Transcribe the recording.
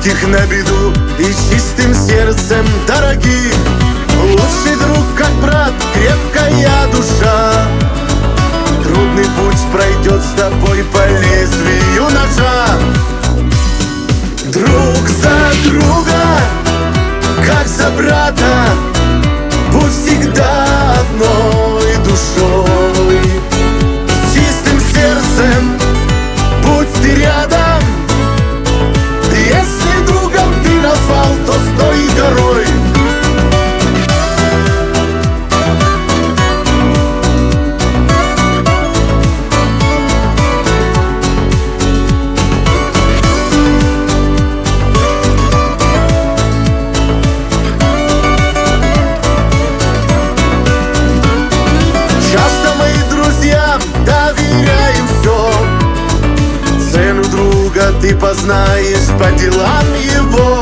близких на беду и чистым сердцем дорогих. Лучший друг, как брат, крепкая душа. Трудный путь пройдет с тобой по лезвию ножа. Друг за друга, как за брата, будь всегда одной душой. С чистым сердцем будь ты рядом. Если другом ты назвал, то стой горой. Часто мы друзьям доверяем все. Цену друга ты познаешь по делам его.